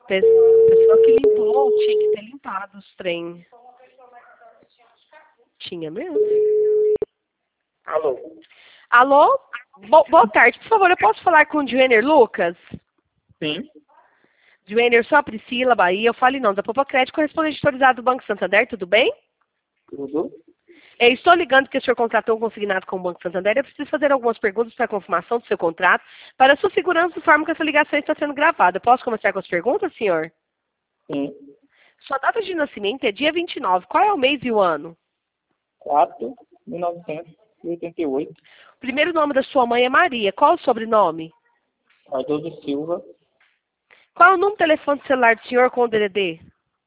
Pessoa que limpou tinha que ter limpado os trem. Tinha mesmo. Alô? Alô? Boa tarde, por favor, eu posso falar com o Joener Lucas? Sim, Joener, sou a Priscila, Bahia. Eu falo em nome da Popa Crédito, correspondente autorizado do Banco Santander, tudo bem? tudo. Estou ligando porque o senhor contratou um consignado com o Banco Santander. Eu preciso fazer algumas perguntas para a confirmação do seu contrato. Para a sua segurança, informo que essa ligação está sendo gravada. Eu posso começar com as perguntas, senhor? Sim. Sua data de nascimento é dia 29. Qual é o mês e o ano? 4.1988. O primeiro nome da sua mãe é Maria. Qual o sobrenome? Cardoso Silva, Qual é o número de telefone celular do senhor com o DDD?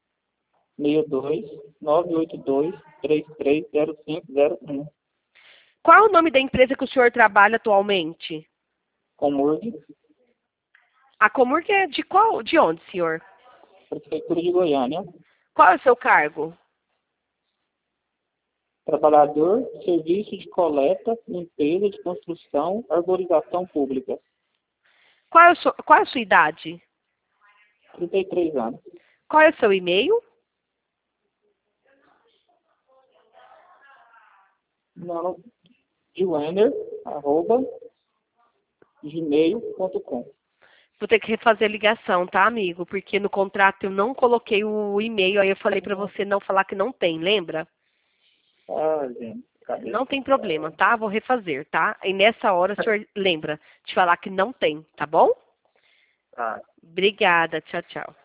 62-982-330501. Qual é o nome da empresa que o senhor trabalha atualmente? Comurg, A Comurg é de qual? De onde, senhor? Prefeitura de Goiânia. Qual é o seu cargo? Trabalhador, serviço de coleta, limpeza de construção, arborização pública. Qual é a sua idade? 33 anos. Qual é o seu e-mail? Não, joener@gmail.com. Vou ter que refazer a ligação, tá, amigo? Porque no contrato eu não coloquei o e-mail, aí eu falei pra você não falar que não tem, lembra? Ah, gente, cadê? Não tem problema, tá? Vou refazer, tá? E nessa hora o senhor lembra de falar que não tem, tá bom? Ah, Obrigada, tchau, tchau.